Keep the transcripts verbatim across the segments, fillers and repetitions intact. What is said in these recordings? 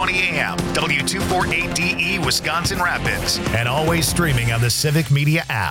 twenty a.m., W two forty-eight D E, Wisconsin Rapids, and always streaming on the Civic Media app.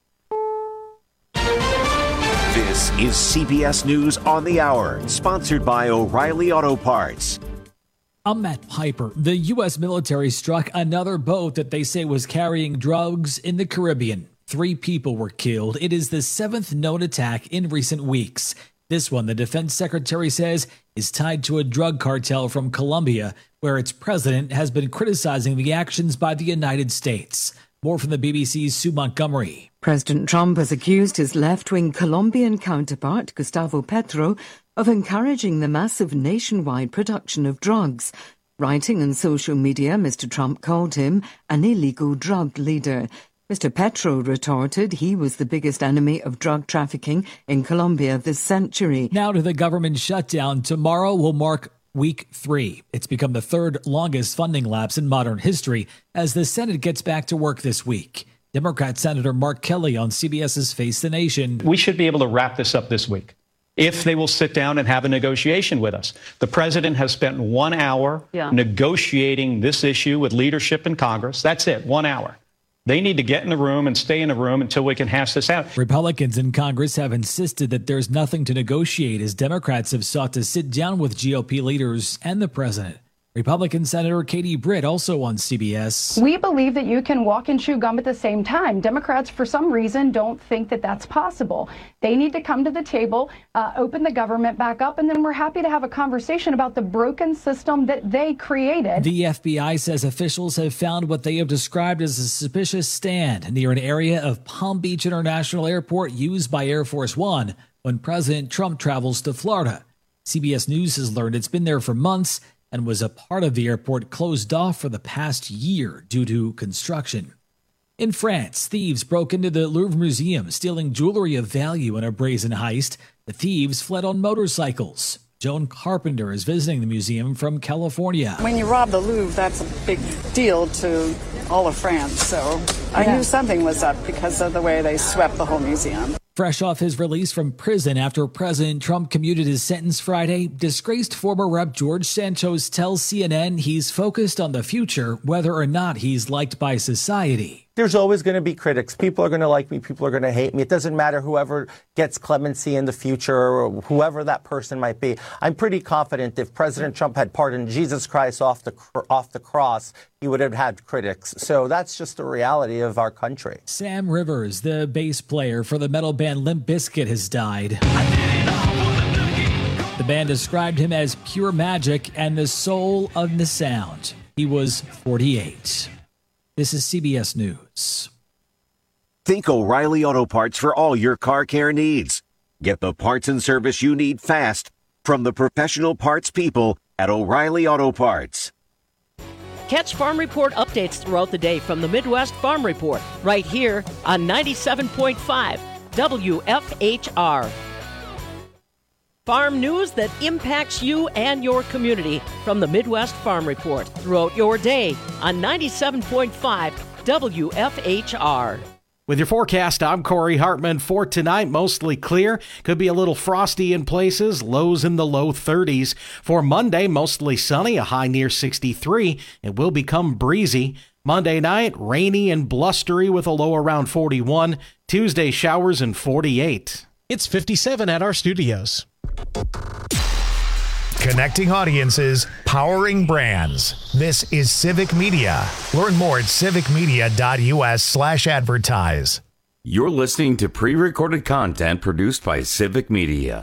This is C B S News on the Hour, sponsored by O'Reilly Auto Parts. I'm Matt Piper. The U S military struck another boat that they say was carrying drugs in the Caribbean. Three people were killed. It is the seventh known attack in recent weeks. This one, the defense secretary says, is tied to a drug cartel from Colombia, where its president has been criticizing the actions by the United States. More from the B B C's Sue Montgomery. President Trump has accused his left-wing Colombian counterpart, Gustavo Petro, of encouraging the massive nationwide production of drugs. Writing on social media, Mister Trump called him an illegal drug leader. Mister Petro retorted he was the biggest enemy of drug trafficking in Colombia this century. Now to the government shutdown. Tomorrow will mark week three. It's become the third longest funding lapse in modern history as the Senate gets back to work this week. Democrat Senator Mark Kelly on CBS's Face the Nation. We should be able to wrap this up this week if they will sit down and have a negotiation with us. The president has spent one hour yeah. negotiating this issue with leadership in Congress. That's it, one hour. They need to get in the room and stay in the room until we can hash this out. Republicans in Congress have insisted that there's nothing to negotiate as Democrats have sought to sit down with G O P leaders and the president. Republican Senator Katie Britt also on C B S. We believe that you can walk and chew gum at the same time. Democrats, for some reason, don't think that that's possible. They need to come to the table, uh, open the government back up, and then we're happy to have a conversation about the broken system that they created. The F B I says officials have found what they have described as a suspicious stand near an area of Palm Beach International Airport used by Air Force One when President Trump travels to Florida. C B S News has learned it's been there for months and was a part of the airport closed off for the past year due to construction. In France, thieves broke into the Louvre Museum, stealing jewelry of value in a brazen heist. The thieves fled on motorcycles. Joan Carpenter is visiting the museum from California. When you rob the Louvre, that's a big deal to all of France, so I yeah. knew something was up because of the way they swept the whole museum. Fresh off his release from prison after President Trump commuted his sentence Friday, disgraced former Rep George Santos tells C N N he's focused on the future, whether or not he's liked by society. There's always going to be critics. People are going to like me. People are going to hate me. It doesn't matter whoever gets clemency in the future or whoever that person might be. I'm pretty confident if President Trump had pardoned Jesus Christ off the off the cross, he would have had critics. So that's just the reality of our country. Sam Rivers, the bass player for the metal band Limp Bizkit, has died. The band described him as pure magic and the soul of the sound. He was forty-eight. This is C B S News. Think O'Reilly Auto Parts for all your car care needs. Get the parts and service you need fast from the professional parts people at O'Reilly Auto Parts. Catch Farm Report updates throughout the day from the Midwest Farm Report right here on ninety-seven point five W F H R. Farm news that impacts you and your community from the Midwest Farm Report throughout your day on ninety-seven point five W F H R. With your forecast, I'm Corey Hartman. For tonight, mostly clear. Could be a little frosty in places, lows in the low thirties. For Monday, mostly sunny, a high near sixty-three. It will become breezy. Monday night, rainy and blustery with a low around forty-one. Tuesday, showers and forty-eight. It's fifty-seven at our studios. Connecting audiences, powering brands. This is Civic Media. Learn more at civicmedia.us slash advertise. You're listening to pre-recorded content produced by Civic Media.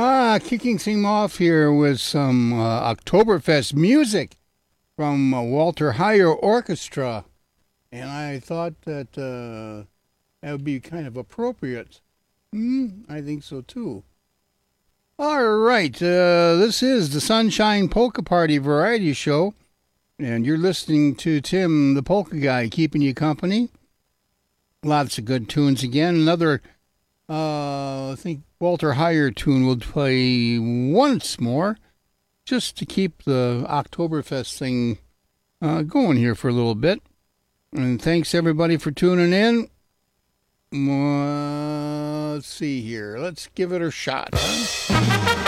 Ah, kicking things off here with some uh, Oktoberfest music from uh, Walter Heyer Orchestra. And I thought that uh, that would be kind of appropriate. Hmm, I think so too. All right, uh, this is the Sunshine Polka Party Variety Show. And you're listening to Tim, the Polka Guy, keeping you company. Lots of good tunes again. Another, uh, I think, Walter Heyer tune will play once more, just to keep the Oktoberfest thing uh, going here for a little bit. And thanks, everybody, for tuning in. Uh, let's see here. Let's give it a shot, huh?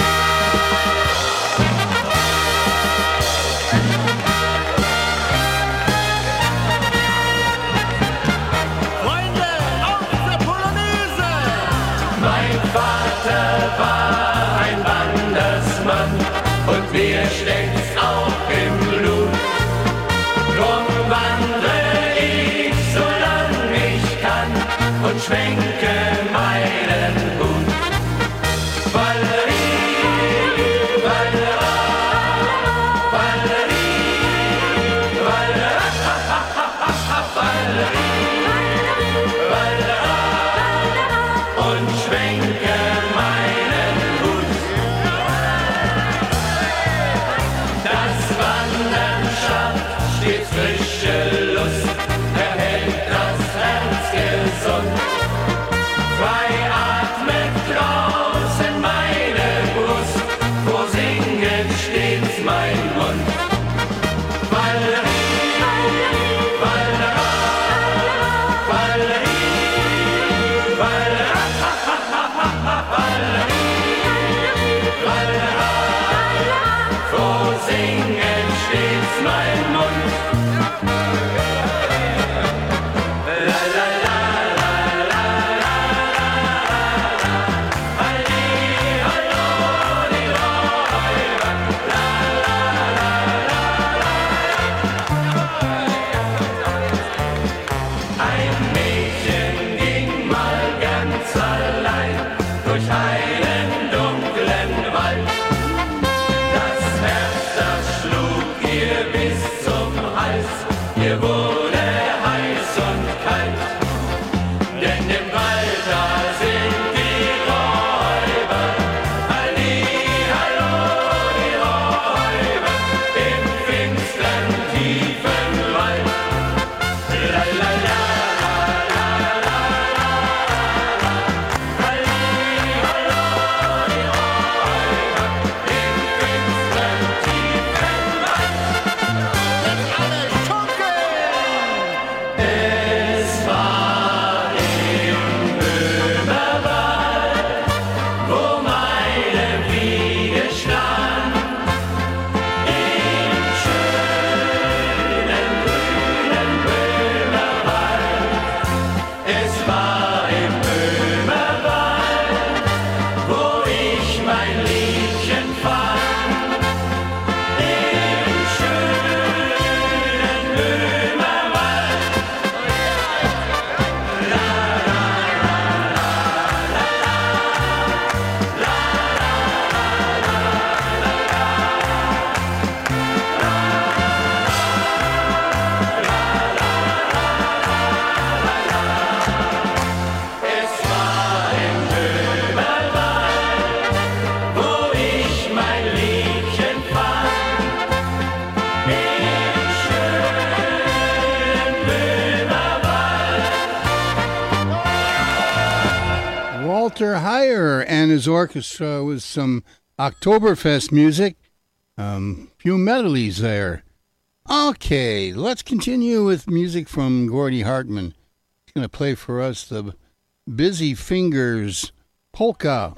War ein Wandersmann und mir steckt's auch im Blut. Drum wandre ich, solang ich kann und schwenke meinen Hut. Valerie, Valerie, Valerie, Valerie, Valerie, und schwenke frische Lust, erhält das Herz gesund. Frei atmet draußen meine Brust, wo singet stets mein Mund. Valerie, Valerie, Valerie, Valerie, Valerie, wo singet stets mein Mund. Walter Heyer and his orchestra with some Oktoberfest music. Um, few medleys there. Okay, let's continue with music from Gordy Hartman. He's going to play for us the Busy Fingers Polka.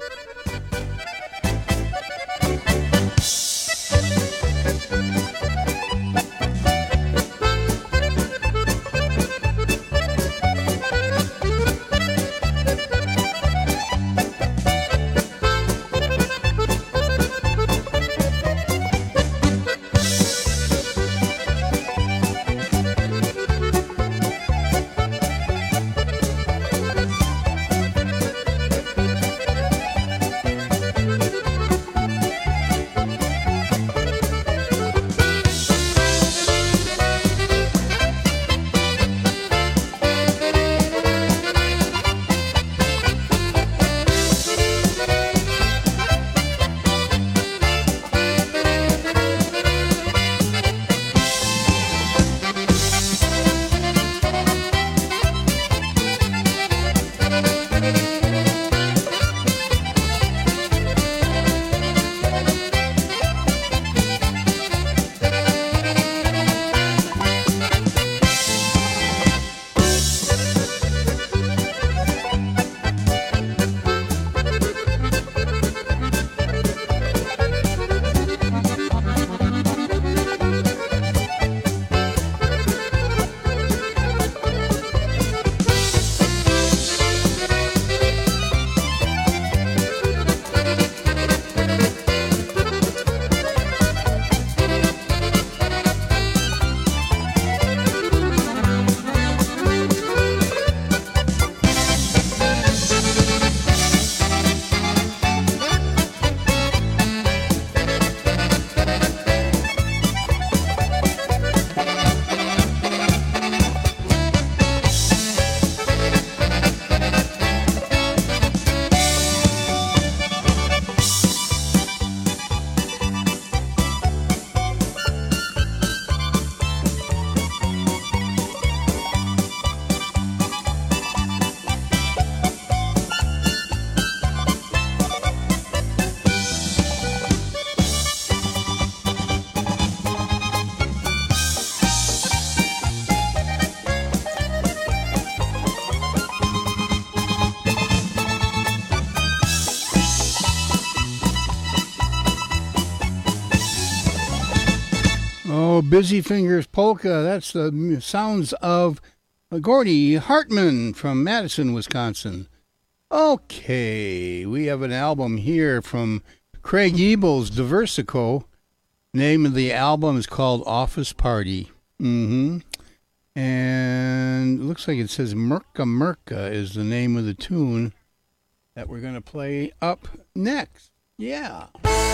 Oh, Busy Fingers Polka. That's the sounds of Gordy Hartman from Madison, Wisconsin. Okay, we have an album here from Craig Ebel's Diversico. Name of the album is called Office Party. Mm-hmm. And it looks like it says Merca Merca is the name of the tune that we're going to play up next. Yeah.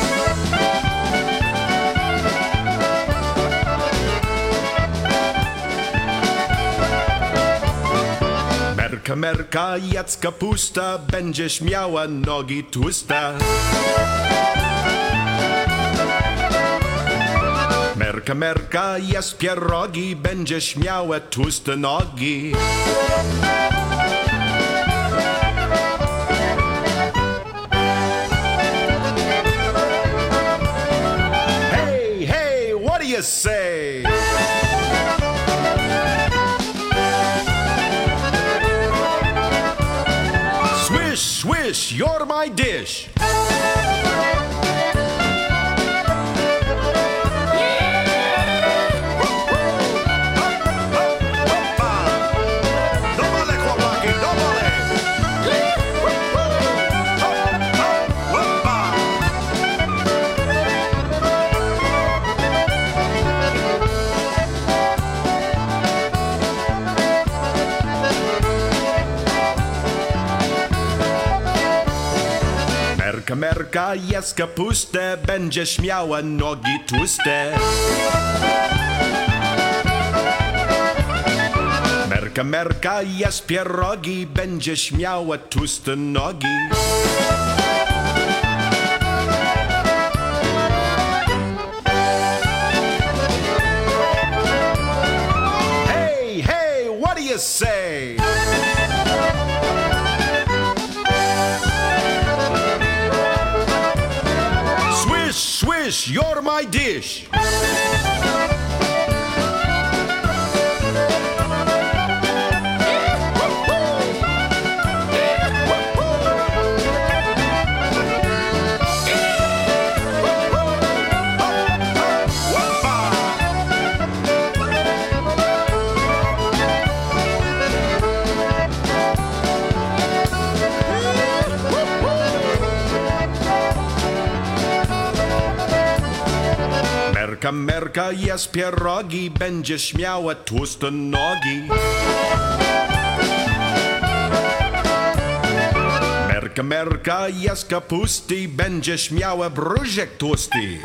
Merka, merka, jacka pusta, będziesz miała nogi tłuste. Merka, merka, jest pierogi, będziesz miała tłuste nogi. Hey, hey, what do you say? Swish, swish, you're my dish. Merka, merka, jest kapuste, będziesz miała nogi tłuste. Merka, merka, jest pierogi, będziesz miała tłuste nogi. Hey, hey, what do you say? Swish, you're my dish. Merka, merka, jest pierogi, będziesz miała tłuste nogi. Merka, merka, jest kapusty, będziesz miała brzuszek tłusty.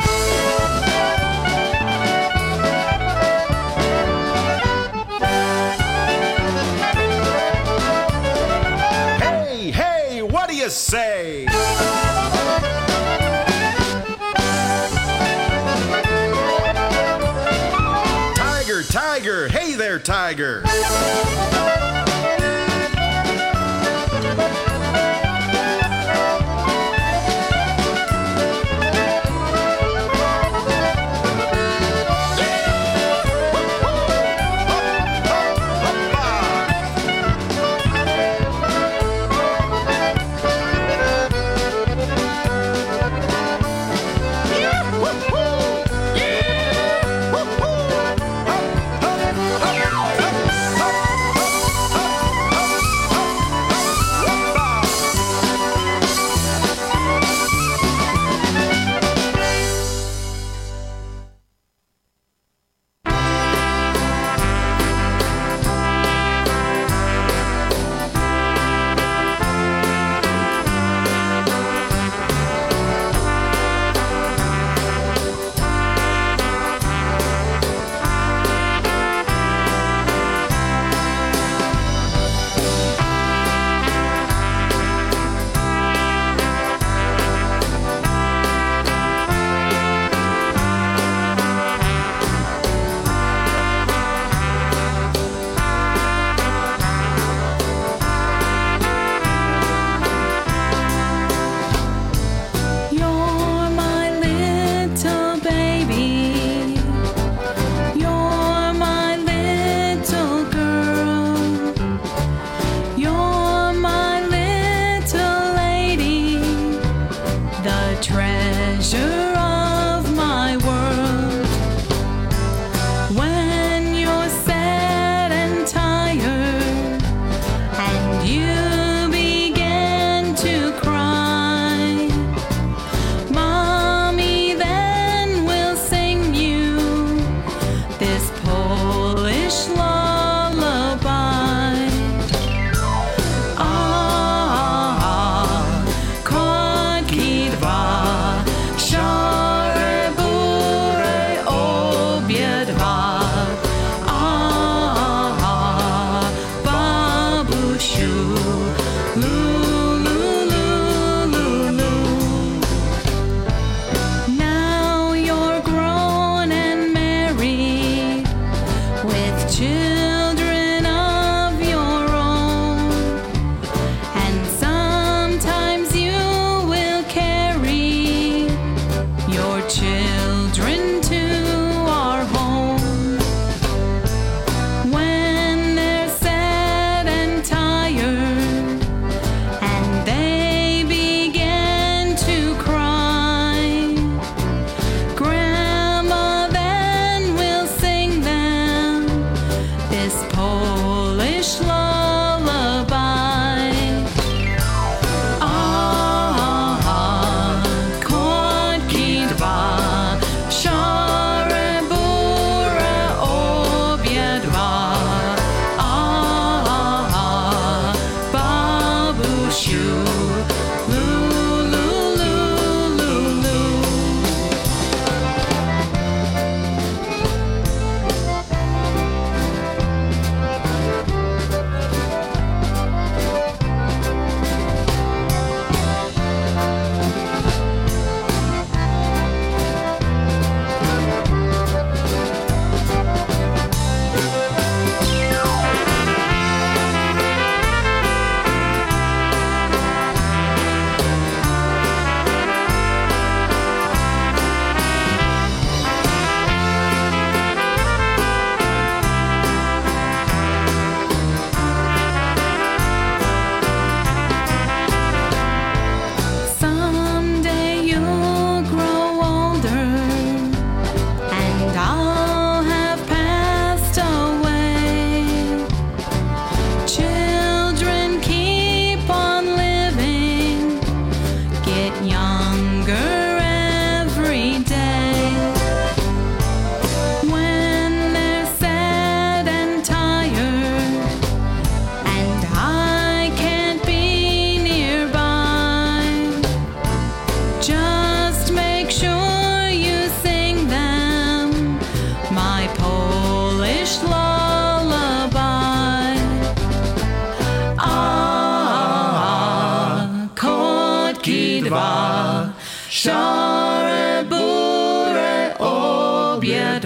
Hey, hey, what do you say? Tiger, hey there, Tiger.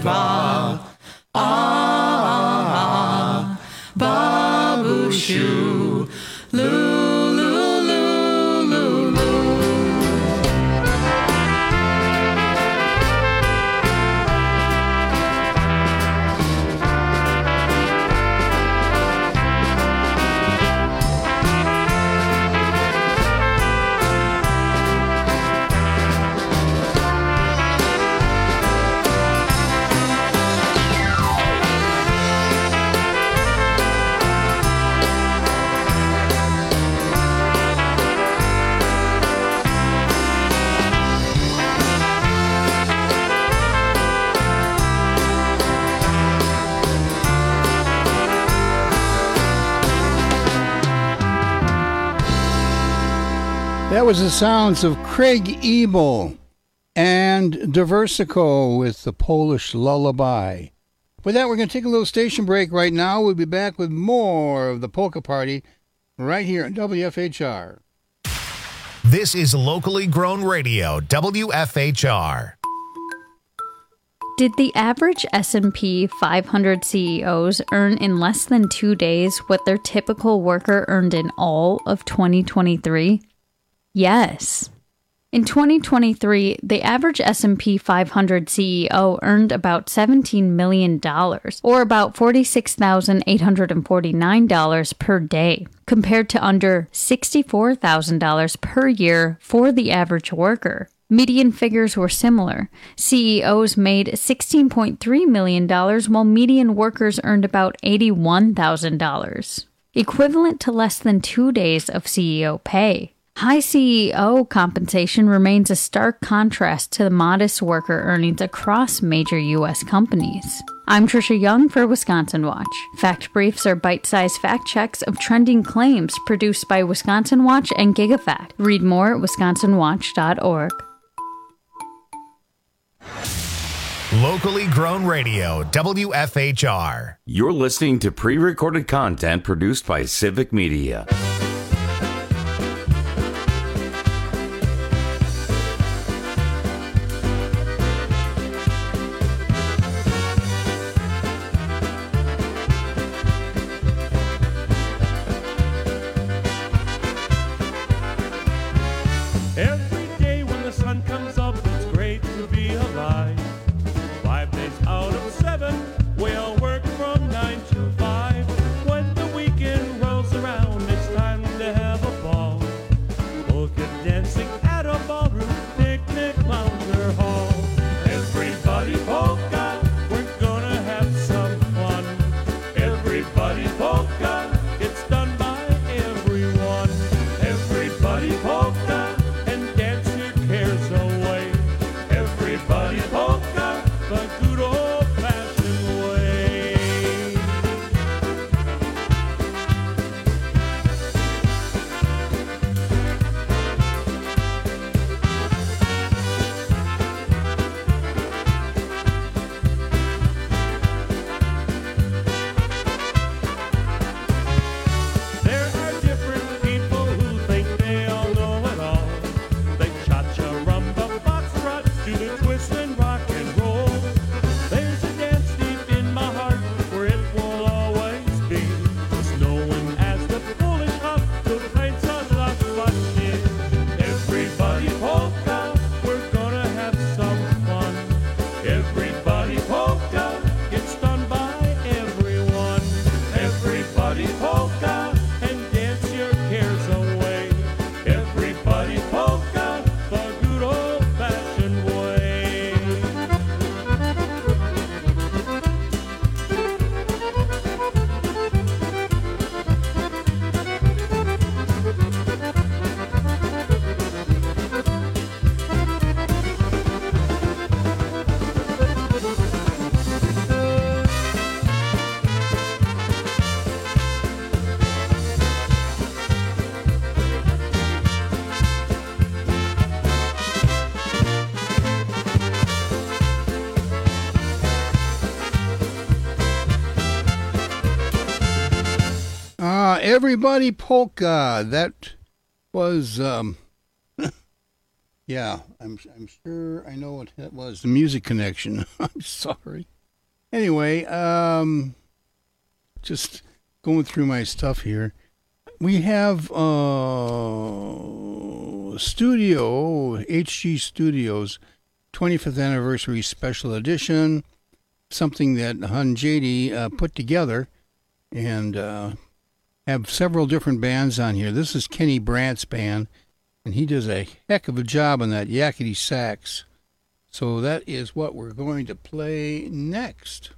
ba. Ah, babushu. Loo, loo, loo, loo, loo. That was the sounds of Craig Ebel and Diversico with the Polish Lullaby. With that, we're going to take a little station break right now. We'll be back with more of the Polka Party right here on W F H R. This is locally grown radio, W F H R. Did the average S and P five hundred C E Os earn in less than two days what their typical worker earned in all of twenty twenty-three? Yes. In twenty twenty-three, the average S and P five hundred C E O earned about seventeen million dollars, or about forty-six thousand eight hundred forty-nine dollars per day, compared to under sixty-four thousand dollars per year for the average worker. Median figures were similar. C E Os made sixteen point three million dollars, while median workers earned about eighty-one thousand dollars, equivalent to less than two days of C E O pay. High C E O compensation remains a stark contrast to the modest worker earnings across major U S companies. I'm Trisha Young for Wisconsin Watch. Fact Briefs are bite-sized fact checks of trending claims produced by Wisconsin Watch and GigaFact. Read more at wisconsin watch dot org. Locally grown radio, W F H R. You're listening to pre-recorded content produced by Civic Media. Every day when the sun comes up, it's great to be alive. Five days out of seven, we all work from nine to five. When the weekend rolls around, it's time to have a ball. Polka dancing at a ballroom, picnic lounge or hall. Everybody polka, we're gonna have some fun. Everybody polka, it's done by everyone. Everybody polka. Everybody polka the good old-fashioned way. There are different people who think they all know it all. They cha-cha, rumba, foxtrot, do the twist and rock and roll. There's a dance deep in my heart where it will always be. It's known as the Polish hop, the pints of la Słodkie. Everybody polka, we're gonna have some fun. Everybody polka, it's done by everyone. Everybody polka, and dance your cares away. Everybody polka, the good old-fashioned way. Ah, Everybody Polka. That was, um, yeah, I'm I'm sure I know what that was. The Music Connection. I'm sorry. Anyway, um, just going through my stuff here. We have uh, Studio, H G Studios, twenty-fifth Anniversary Special Edition, something that Hun J D uh, put together, and uh, have several different bands on here. This is Kenny Brandt's band, and he does a heck of a job on that yakety sax. So that is what we're going to play next.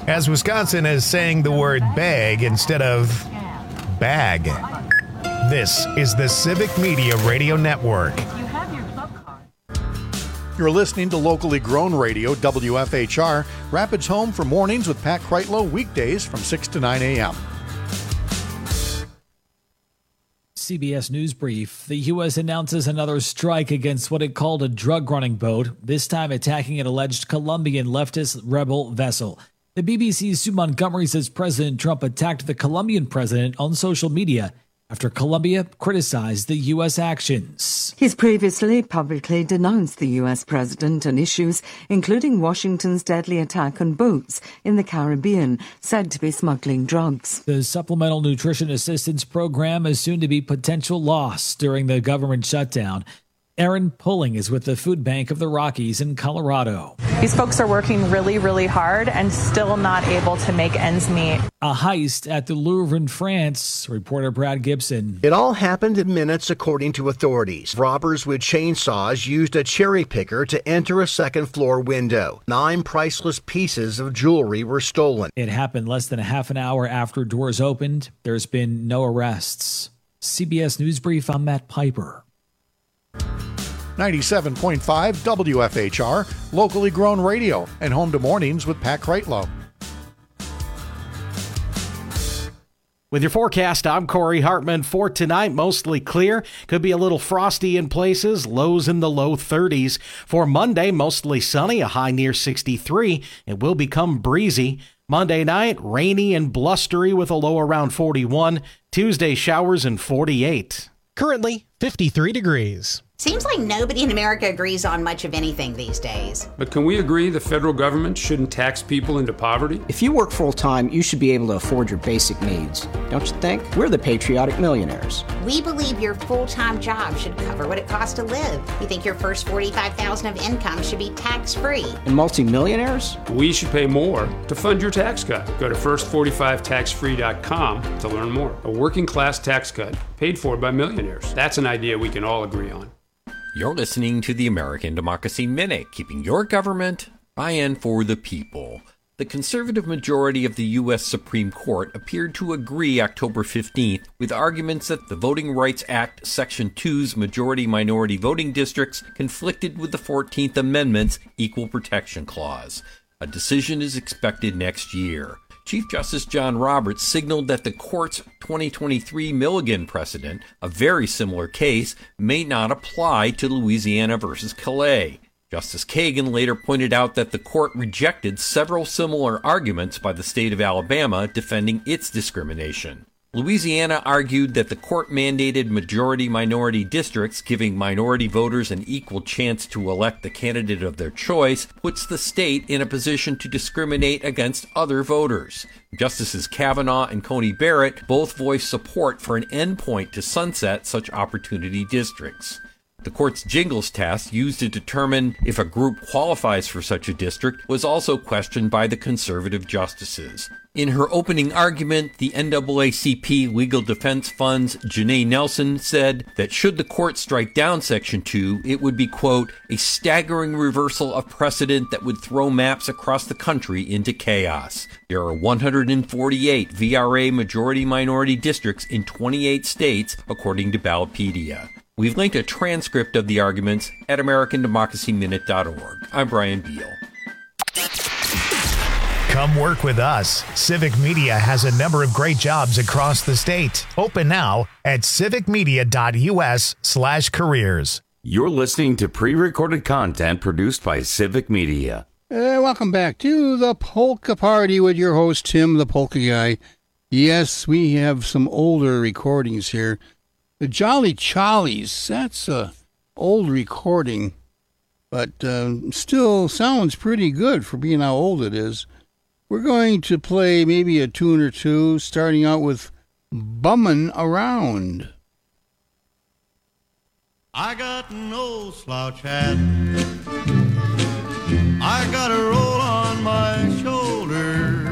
as Wisconsin is saying the word bag instead of bag. This is the Civic Media Radio Network. You're listening to locally grown radio, W F H R, Rapids home for mornings with Pat Kreitlow, weekdays from six to nine a.m. C B S News Brief. The U S announces another strike against what it called a drug-running boat, this time attacking an alleged Colombian leftist rebel vessel. The B B C's Sue Montgomery says President Trump attacked the Colombian president on social media after Colombia criticized the U S actions. He's previously publicly denounced the U S president on issues including Washington's deadly attack on boats in the Caribbean, said to be smuggling drugs. The Supplemental Nutrition Assistance Program is soon to be potential loss during the government shutdown. Aaron Pulling is with the Food Bank of the Rockies in Colorado. These folks are working really, really hard and still not able to make ends meet. A heist at the Louvre in France. Reporter Brad Gibson. It all happened in minutes, according to authorities. Robbers with chainsaws used a cherry picker to enter a second floor window. Nine priceless pieces of jewelry were stolen. It happened less than a half an hour after doors opened. There's been no arrests. C B S News Brief, I'm Matt Piper. ninety-seven point five W F H R, locally grown radio, and home to mornings with Pat Kreitlow. With your forecast, I'm Corey Hartman. For tonight, mostly clear. Could be a little frosty in places, lows in the low thirties. For Monday, mostly sunny, a high near sixty-three. It will become breezy. Monday night, rainy and blustery with a low around forty-one. Tuesday, showers and forty-eight. Currently, fifty-three degrees. Seems like nobody in America agrees on much of anything these days. But can we agree the federal government shouldn't tax people into poverty? If you work full-time, you should be able to afford your basic needs. Don't you think? We're the patriotic millionaires. We believe your full-time job should cover what it costs to live. We think your first forty-five thousand dollars of income should be tax-free. And multi-millionaires? We should pay more to fund your tax cut. Go to first forty-five tax free dot com to learn more. A working-class tax cut paid for by millionaires. That's an idea we can all agree on. You're listening to the American Democracy Minute, keeping your government by and for the people. The conservative majority of the U S Supreme Court appeared to agree October fifteenth with arguments that the Voting Rights Act Section two's majority-minority voting districts conflicted with the fourteenth Amendment's Equal Protection Clause. A decision is expected next year. Chief Justice John Roberts signaled that the court's twenty twenty-three Milligan precedent, a very similar case, may not apply to Louisiana versus Calais. Justice Kagan later pointed out that the court rejected several similar arguments by the state of Alabama defending its discrimination. Louisiana argued that the court-mandated majority-minority districts giving minority voters an equal chance to elect the candidate of their choice puts the state in a position to discriminate against other voters. Justices Kavanaugh and Coney Barrett both voiced support for an endpoint to sunset such opportunity districts. The court's Jingles test, used to determine if a group qualifies for such a district, was also questioned by the conservative justices. In her opening argument, the N double A C P Legal Defense Fund's Janae Nelson said that should the court strike down Section two, it would be, quote, a staggering reversal of precedent that would throw maps across the country into chaos. There are one hundred forty-eight V R A majority-minority districts in twenty-eight states, according to Ballotpedia. We've linked a transcript of the arguments at american democracy minute dot org. I'm Brian Beal. Come work with us. Civic Media has a number of great jobs across the state. Open now at civic media dot u s slash careers. You're listening to pre-recorded content produced by Civic Media. Uh, welcome back to the Polka Party with your host, Tim, the Polka Guy. Yes, we have some older recordings here. The Jolly Charlies, that's a old recording, but uh, still sounds pretty good for being how old it is. We're going to play maybe a tune or two, starting out with Bummin' Around. I got no slouch hat. I got a roll on my shoulder.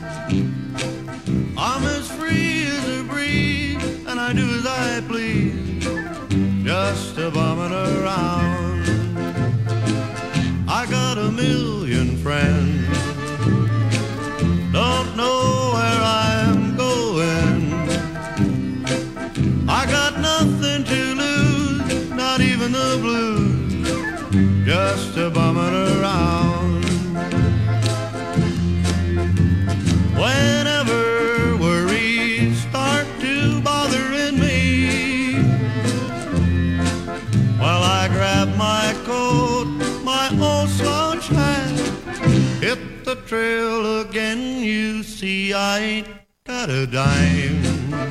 I'm as free as a breeze, and I do as I please, just a bumming around. I got a million friends, blues, just a bumming around. Whenever worries start to bothering me, well, I grab my coat, my old slouch hat, hit the trail again. You see, I ain't got a dime.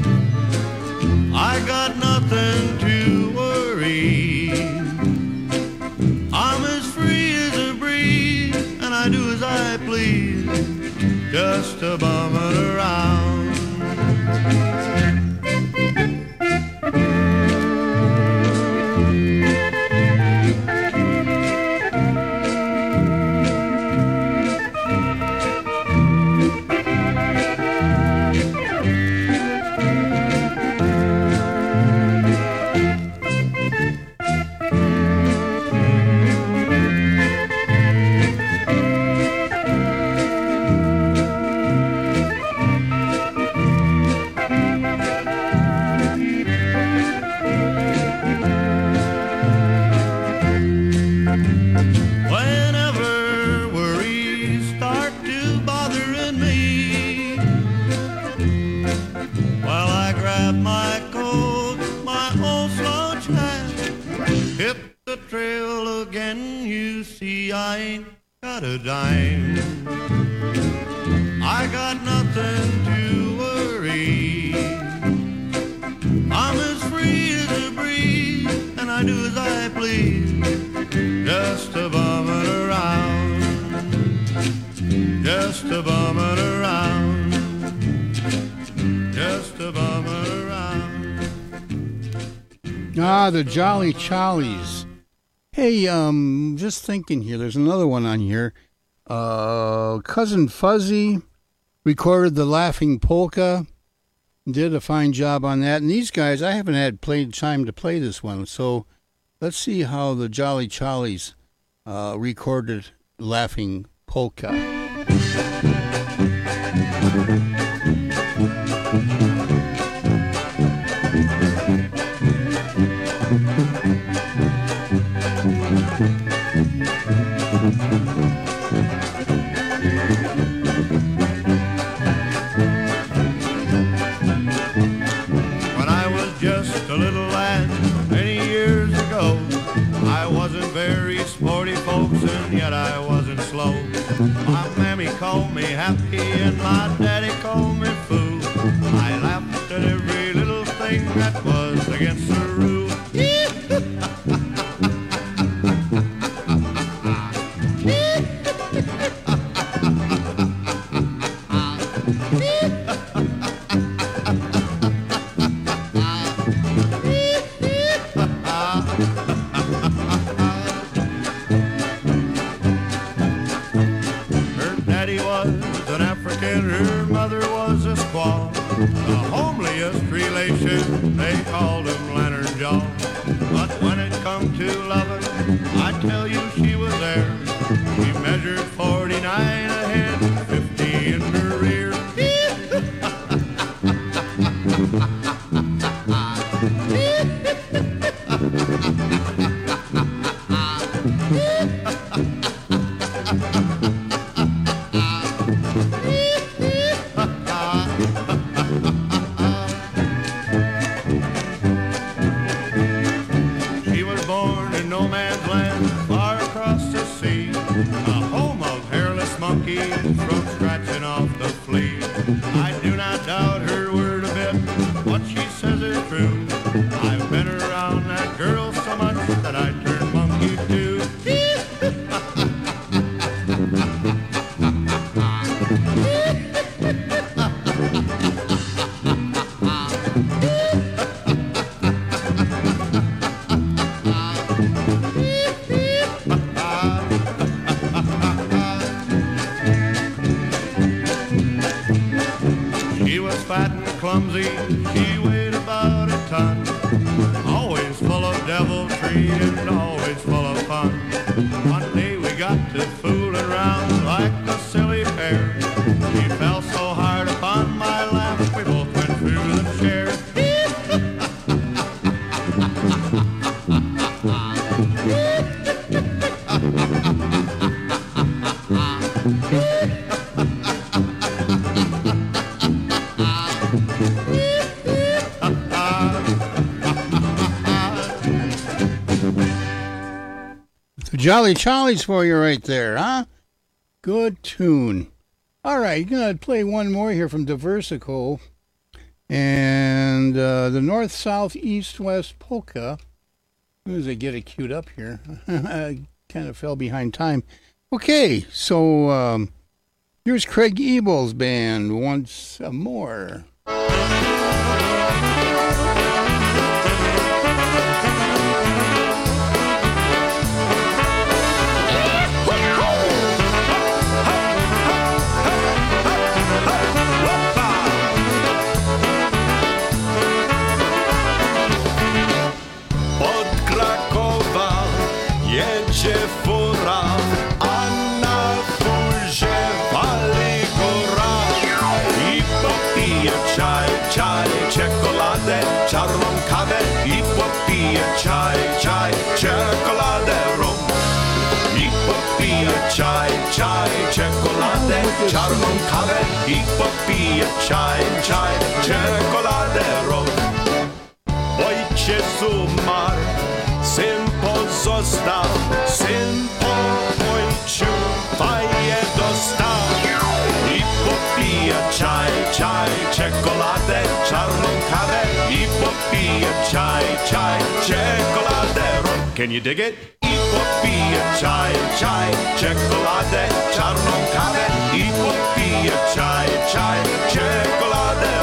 I got nothing to worry. I'm as free as a breeze, and I do as I please, just a bumming around. I ain't got a dime. I got nothing to worry. I'm as free as a breeze, and I do as I please, just a bumming around, just a bumming around, just a bumming around. Ah, the Jolly Jollies. Hey, um, just thinking here, there's another one on here. Uh, Cousin Fuzzy recorded the Laughing Polka, did a fine job on that. And these guys, I haven't had played time to play this one, so let's see how the Jolly Jollies uh, recorded Laughing Polka. When I was just a little lad many years ago, I wasn't very sporty, folks, and yet I wasn't slow. My mammy called me happy and my daddy called me fool. I laughed at every little thing that was against the rule. Her mother was a squaw, the homeliest relation, they called him Lantern Jaw. But when it come to loving, I tell you she was there. She measured forty-nine ahead, fifty in her rear. From scratching off the flea, I do not doubt her word a bit. What she says is true. I've been around that girl so much that I turned monkey too. Clumsy, she weighed about a ton, always full of deviltry and always full of fun. One day we got to fooling around like a silly pair. She fell so hard upon my lap, we both went through the chair. Jolly Charlies for you right there, huh? Good tune. All right, gonna play one more here from Diversico, and uh, the North, South, East, West polka. As soon as I get it queued up here, I kind of fell behind time. Okay, so um, here's Craig Ebel's band once more. Fura, a na furze wali góra i popije czaj, czaj, czekoladę, czarną kawę i popije czaj, czaj, czekoladę, rum i popije czaj, czaj, czekoladę, czarną kawę i popije czaj, czaj, czekoladę, rum. Ojciec umarł, syn pozostał, syn po ojcu faję dostał i popije czaj, czaj, czekoladę, czarną kawę i popije czaj, czaj, czekoladę. Can you dig it? I popije czaj, czaj, czekoladę, czarną kawę i popije czaj, czaj, czekoladę.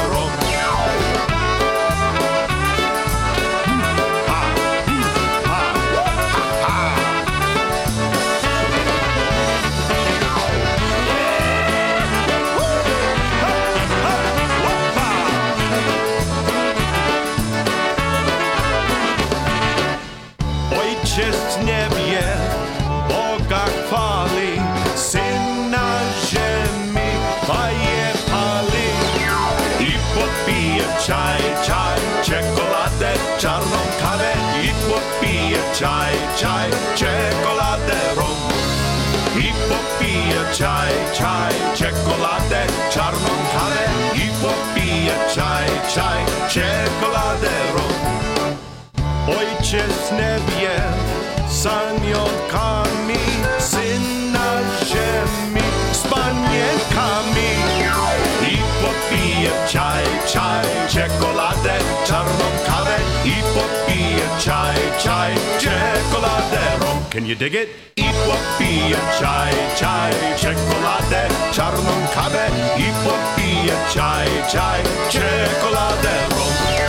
Ojciec niebie Boga chwali, syn na ziemi faję pali i popije czaj, czaj, czekoladę, czarną kawę i popije czaj, czaj, czekoladę, rum i popije czaj, czaj, czekoladę, czarną kawę i popije czaj, czaj, czekoladę, rum. Ojciec niebie z aniołkami, syn na ziemi z panienkami i popije czaj, czaj, czekoladę, czarną kawę i popije czaj, czaj, czekoladę, rum. Can you dig it? I popije czaj, czaj, czekoladę, czarną kawę i popije czaj, czaj, czekoladę, rum.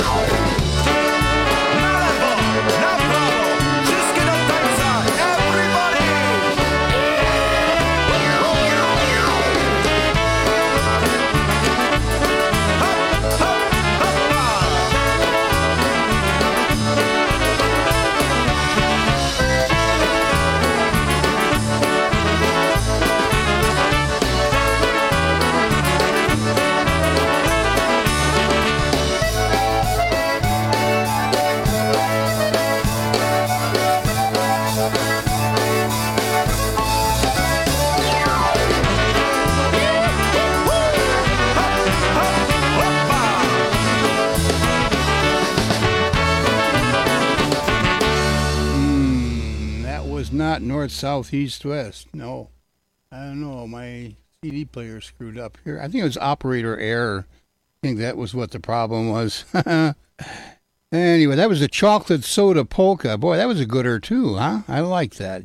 Not north, south, east, west. No. I don't know. My C D player screwed up here. I think it was operator error. I think that was what the problem was. Anyway, that was the chocolate soda polka. Boy, that was a gooder too, huh? I like that.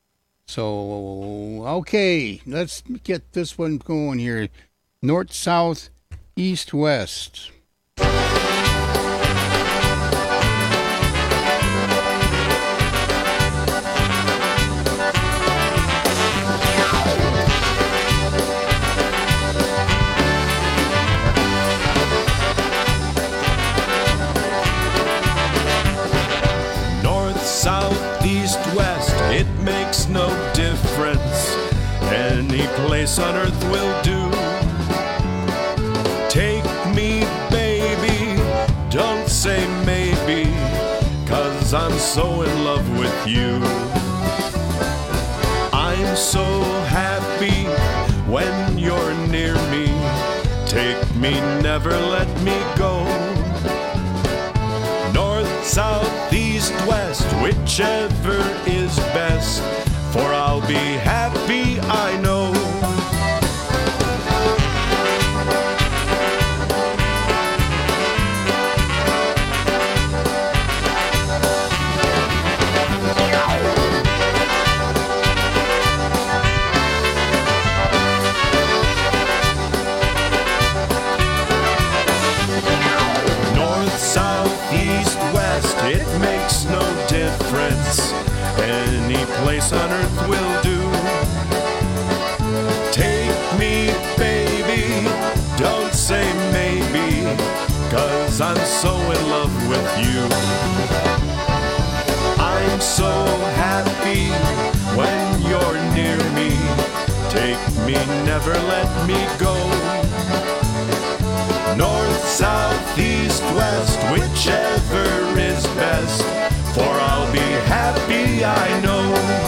So, okay. Let's get this one going here. North, south, east, west. South, east, west, it makes no difference. Any place on earth will do. Take me, baby, don't say maybe, 'cause 'cause I'm so in love with you. I'm so happy when you're near me. Take me, never let me go. North, south, east, west, whichever is best, for I'll be happy, I know. It makes no difference, any place on earth will do. Take me, baby, don't say maybe, 'cause I'm so in love with you. I'm so happy when you're near me. Take me, never let me go. North, south, east, west, whichever is best, for I'll be happy, I know.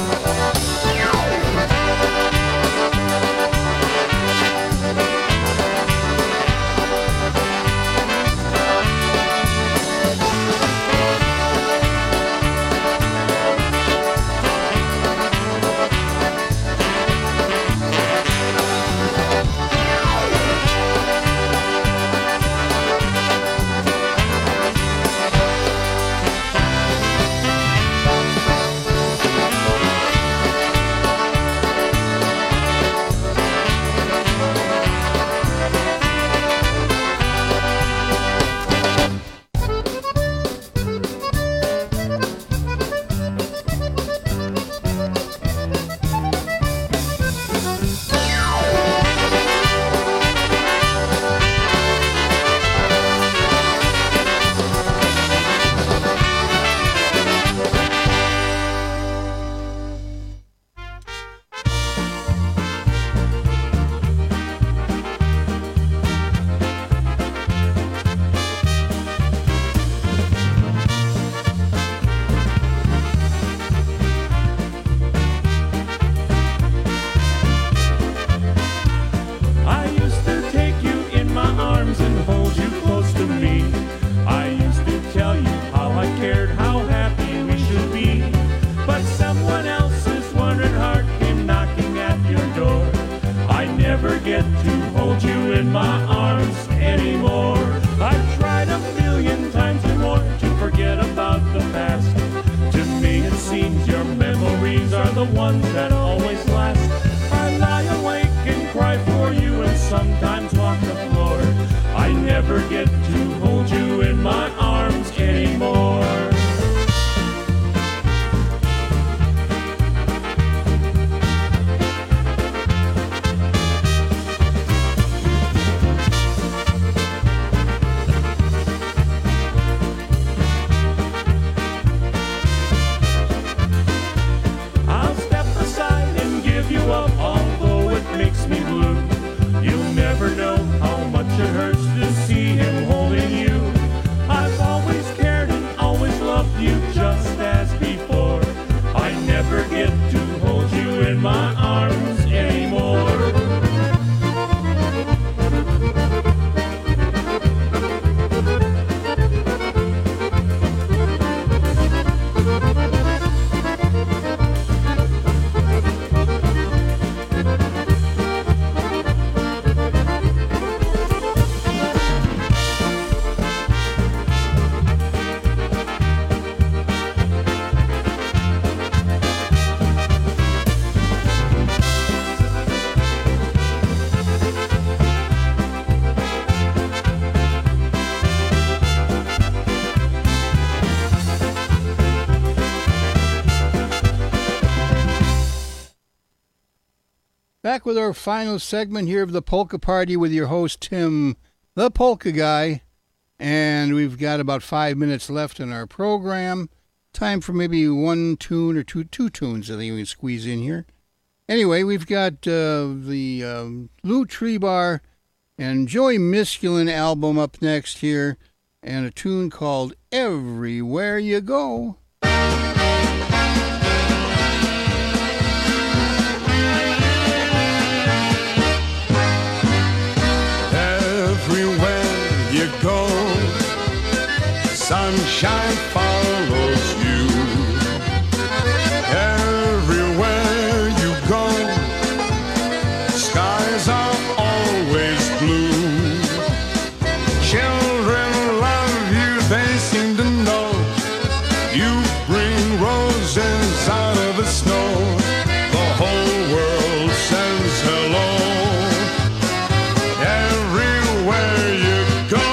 Back with our final segment here of the Polka Party with your host, Tim, the Polka Guy. And we've got about five minutes left in our program. Time for maybe one tune or two two tunes I think we can squeeze in here. Anyway, we've got uh, the um, Lou Trebar and Joey Miskulin album up next here, and a tune called Everywhere You Go. sunshine follows you. Everywhere you go, skies are always blue. Children love you, they seem to know. You bring roses out of the snow. The whole world says hello. Everywhere you go.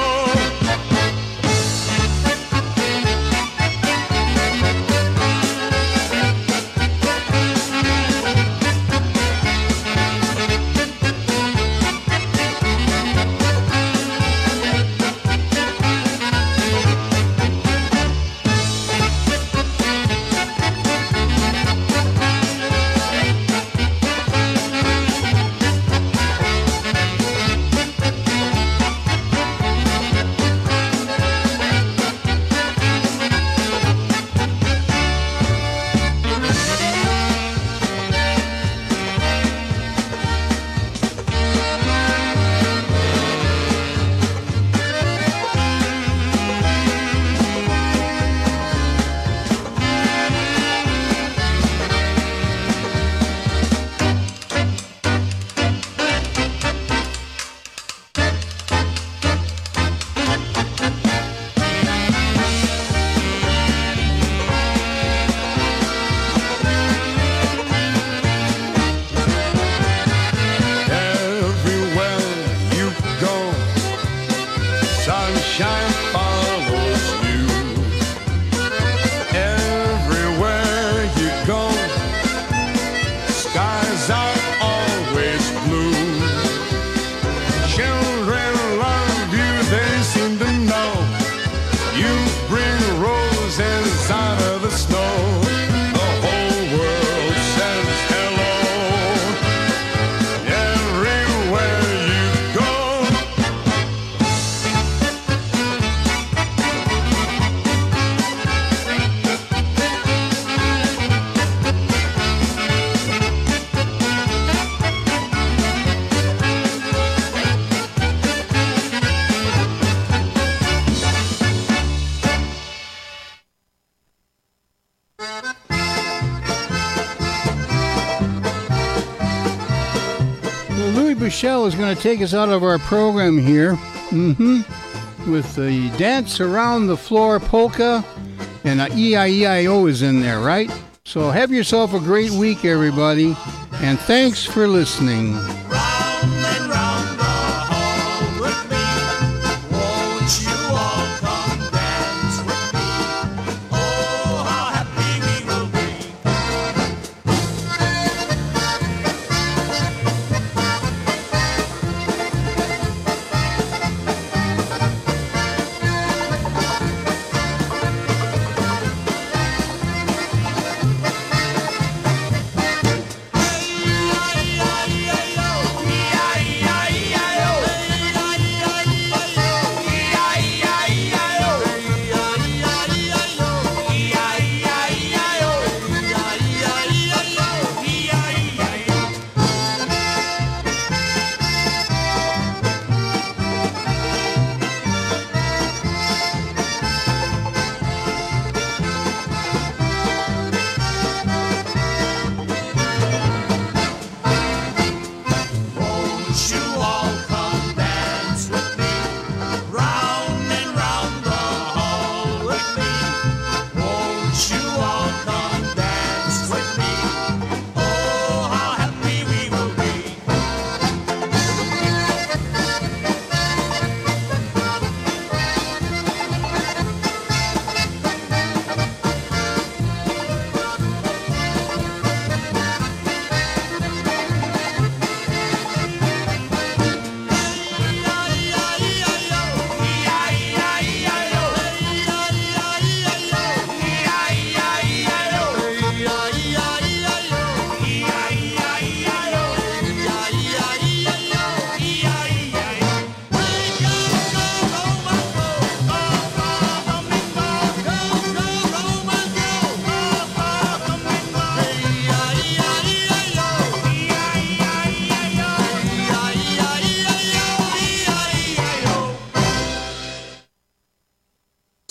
Sunshine follows you. Everywhere you go, skies are always blue. Children love you, they seem to know. You bring roses out of the snow. The whole world says hello. Everywhere you go. Louis Bushell is going to take us out of our program here, mm-hmm, with the Dance Around the Floor polka, and E I E I O is in there, right? So have yourself a great week, everybody, and thanks for listening. E I E I O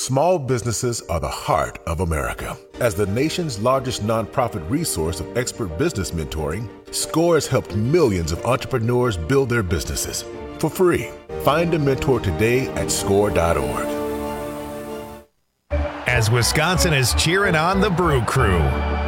Small businesses are the heart of America. As the nation's largest nonprofit resource of expert business mentoring, SCORE has helped millions of entrepreneurs build their businesses for free. Find a mentor today at score dot org. As Wisconsin is cheering on the Brew Crew.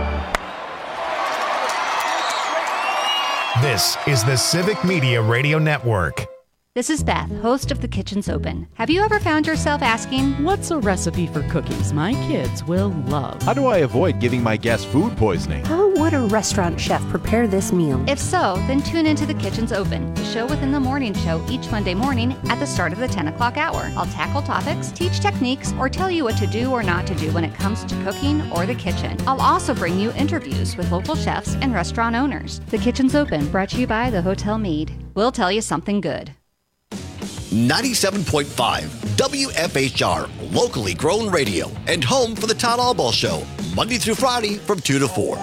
This is the Civic Media Radio Network. This is Beth, host of The Kitchen's Open. Have you ever found yourself asking, what's a recipe for cookies my kids will love? How do I avoid giving my guests food poisoning? How would a restaurant chef prepare this meal? If so, then tune into The Kitchen's Open, the show within the morning show each Monday morning at the start of the ten o'clock hour. I'll tackle topics, teach techniques, or tell you what to do or not to do when it comes to cooking or the kitchen. I'll also bring you interviews with local chefs and restaurant owners. The Kitchen's Open, brought to you by the Hotel Mead. We'll tell you something good. ninety-seven point five W F H R, locally grown radio, and home for the Todd Albaugh Show, Monday through Friday from two to four.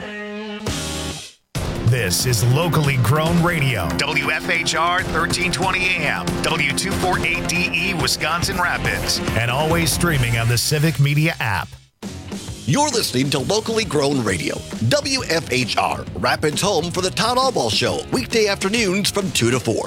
This is locally grown radio, W F H R thirteen twenty A M, W two forty-eight D E, Wisconsin Rapids, and always streaming on the Civic Media app. You're listening to locally grown radio, W F H R, Rapids home for the Todd Albaugh Show, weekday afternoons from two to four.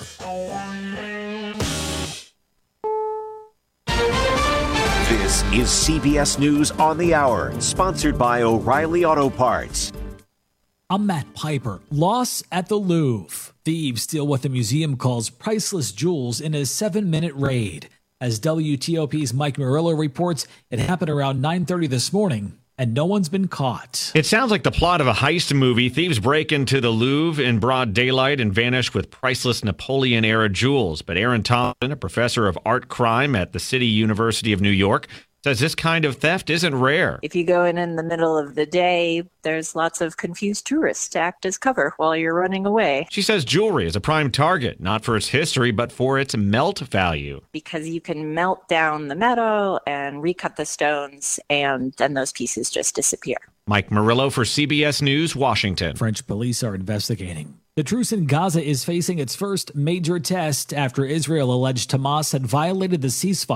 This is C B S News on the Hour, sponsored by O'Reilly Auto Parts. I'm Matt Piper. Loss at the Louvre. Thieves steal what the museum calls priceless jewels in a seven-minute raid. As W T O P's Mike Murillo reports, it happened around nine thirty this morning, and no one's been caught. It sounds like the plot of a heist movie. Thieves break into the Louvre in broad daylight and vanish with priceless Napoleon-era jewels. But Aaron Thompson, a professor of art crime at the City University of New York, says this kind of theft isn't rare. If you go in in the middle of the day, there's lots of confused tourists to act as cover while you're running away. She says jewelry is a prime target, not for its history, but for its melt value. Because you can melt down the metal and recut the stones, and then those pieces just disappear. Mike Murillo for C B S News, Washington. French police are investigating. The truce in Gaza is facing its first major test after Israel alleged Hamas had violated the ceasefire